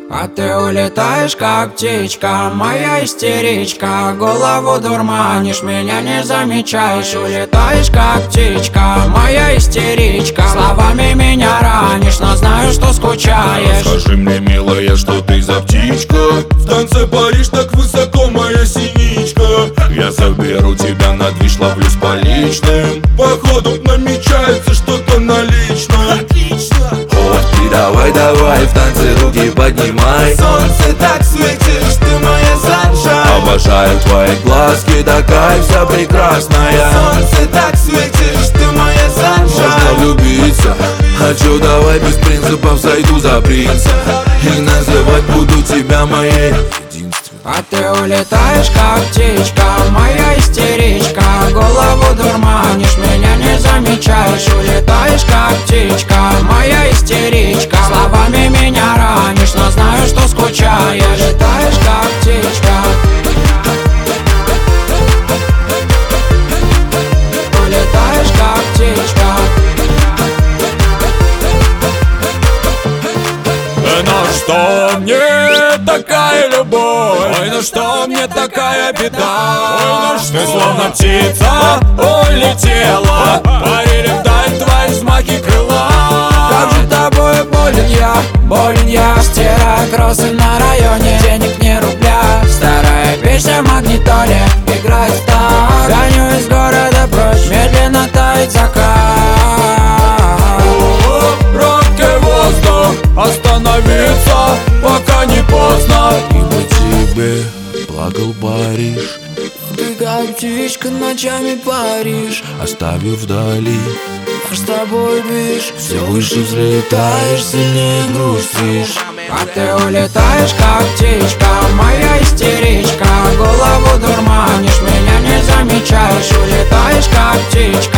А ты улетаешь, как птичка, моя истеричка. Голову дурманишь, меня не замечаешь. Улетаешь, как птичка, моя истеричка. Словами меня ранишь, но знаю, что скучаешь. Скажи мне, милая, что ты за птичка? В танце паришь так высоко, моя синичка. Я заберу тебя на движ, ловлюсь по личным. Походу намечается что-то на личном. Отлично. И давай, давай, в танце руки поднимай. Солнце так светишь, ты моя саншайн. Обожаю твои глазки, такая вся прекрасная. Солнце так светишь, ты моя саншайн. Можно влюбиться, хочу, давай без принципов сойду за принца. И называть буду тебя моей единственной. А ты улетаешь, как птичка, моя истеричка. Голову дурманишь, меня не замечаешь. Улетаешь, как птичка, моя истеричка. Словами меня ранишь, но знаю, что скучаешь. Улетаешь, как птичка. Улетаешь, как птичка. Ну что мне такая любовь? Ой, ну что мне такая беда? Ой, ну что? Ты словно птица улетела, парили вдаль твои взмахи крыла. Как же тобой болен я. Стираю кроссы на районе, денег не рубля. Старая песня в магнитоле играет так. Гоню из города прочь, медленно тает закат. Пробкой воздух, остановиться, пока не поздно. И по тебе плакал Париж, Ты как птичка ночами паришь, оставив вдали. наш с тобой движ. Все выше взлетаешь, сильнее грустишь. А ты улетаешь, как птичка, моя истеричка. Голову дурманишь, меня не замечаешь. Улетаешь, как птичка,